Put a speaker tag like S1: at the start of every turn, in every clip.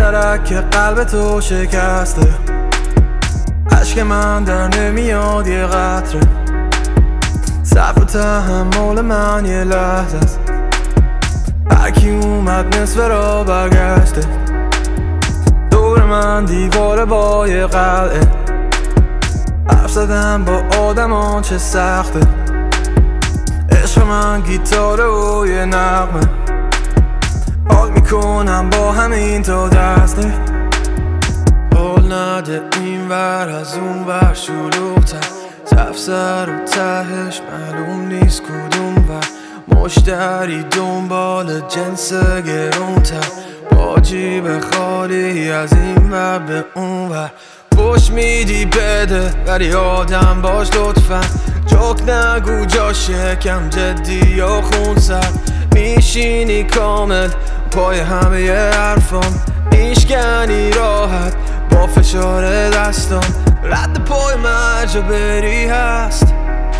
S1: درک قلب تو شکسته، عشق من در نمیاد یه قطره، صبر و تحمل من یه لحظه است، هرکی اومد نصف را برگشته، دور من دیواره با یه قلعه، حرف زدم با آدمان چه سخته، عشق من گیتاره و یه نغمه، حال میکنم با همین تا دسته، حال نده این ور از اون ور شلوغ‌تر، تفسر و تهش معلوم نیست کدوم ور، مشتری دنبال جنس گرونتر، با جیب خالی از این ور به اون ور، پشت میدی بده ولی آدم باش لطفا، جوک نگو جا شکم جدی یا خونسر، میشینی کامل پای همه ی حرفام، میشکنی راحت با فشار دستام، رد پای من جا بری هست،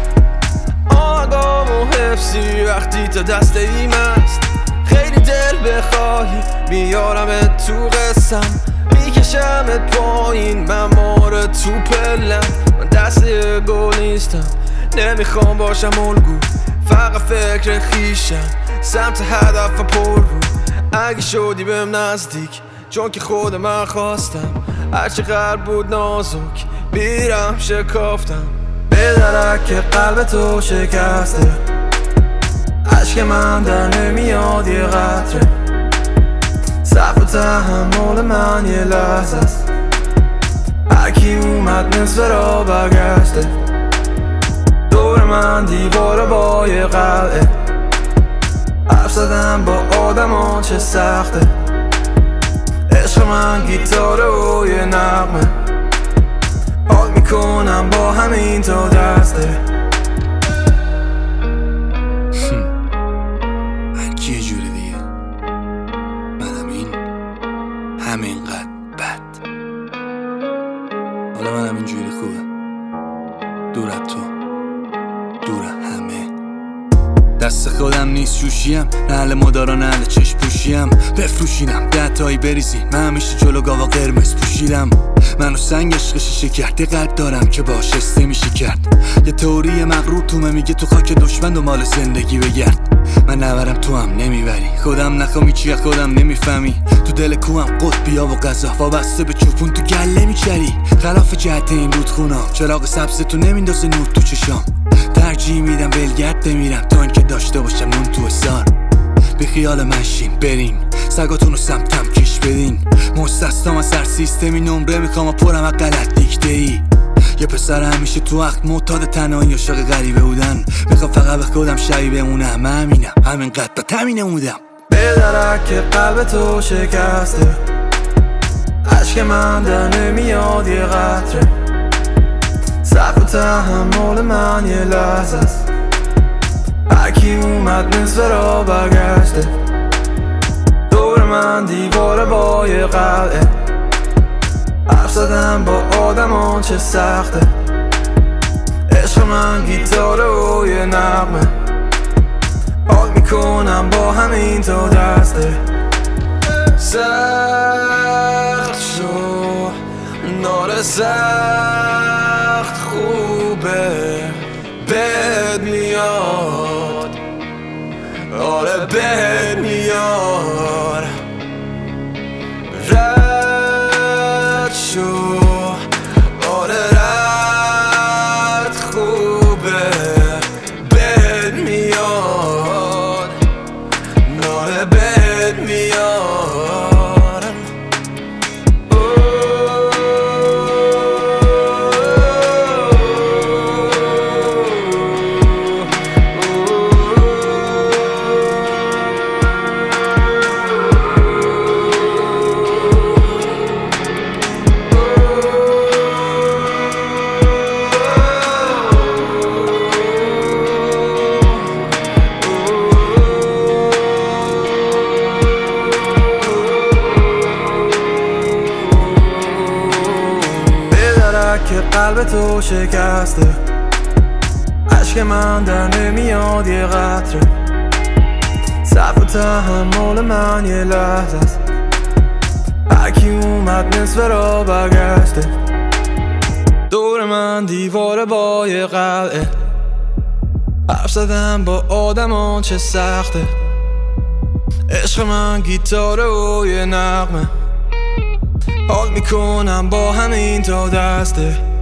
S1: آقام و حفظی وقتی تا دست ایم است، خیلی دل بخواهی بیارمت تو قسم، میکشمت پایین من ماره تو پلم، من دست گل نیستم نمیخوام باشم الگو، فقط فکر خیشم سمت هدف پر رو، اگه شدی بهم نزدیک چون که خود من خواستم، هرچقدر بود نازک بیرم شکافتم، به درک قلب تو شکسته، عشق من در نمیاد یه قطره، صبر و تحمل من یه لحظه است، هرکی اومد نصف را برگشته، دور من دیواره با یه قلعه، حرف زدم با آدمان چه سخته، عشق من گیتاره و یه نغمه، حال میکنم با همین تا دسته.
S2: هرکی یه جوری دیگه، منم این همینقدر بد، حالا منم اینجوری خوبه، دور از تو، دور همه، دست خودم نیست شوشیم، نه اهل مدارا نه اهل چشم پوشیم، بفروشینم 10 تایی بریزین، من همیشه جلو گاوا قرمز پوشیدم، منو سنگ عشق شیشه کرده قلب دارم که باش استه میشه کرد، یه تئوری مغرور تومه میگه تو خاک دشمن دنبال زندگی بگرد، من نبرم تو هم نمیبری، خودم نخوام هیچی خودم نمیفهمی، تو دل کوهم قطبیا و غذا وابسته به چوپون تو گله میچری، خلاف جهت این رودخونام، چراغ سبز تو نمیندازه نور تو چشام، ترجیح میدم ولگرد بمیرم تا اینکه داشته باشم نون تو حصار، بی خیال من شین برین سگاتونو سمتم کش بدین، مستثنام از هر سیستمی نمره میخوام و پرم از غلط دیکته ای، یه پسر همیشه تو وقت معتاد تنهایی عاشق غریبه بودن، میخوام فقط به خودم شبیه بمونم، من همینم همینقدر با تمینه بودم،
S1: به درک قلب تو شکسته، عشق من در نمیاد یه قطره، صبر و تحمل من یه لحظه است، هرکی اومد نصف را برگشته، دور من دیواره با یه قلعه، حرف زدم با آدمان چه سخته، عشق من گیتاره و یه نغمه، حال میکنم با همین تا دسته، سخت شو نار سخت خوبه بد میاد، آره بد میاد، رد شو آره رد خوبه بد میاد، آره بد میاد، که قلب تو شکسته، عشق من در نمیاد یه قطره، صبر و تحمل من یه لحظه است، هرکی اومد نصف را برگشته. دور من دیوار با یه قلعه، حرف زدم با آدمان چه سخته. عشق من گیتاره و یه نغمه، حال میکنم با همین تا دسته.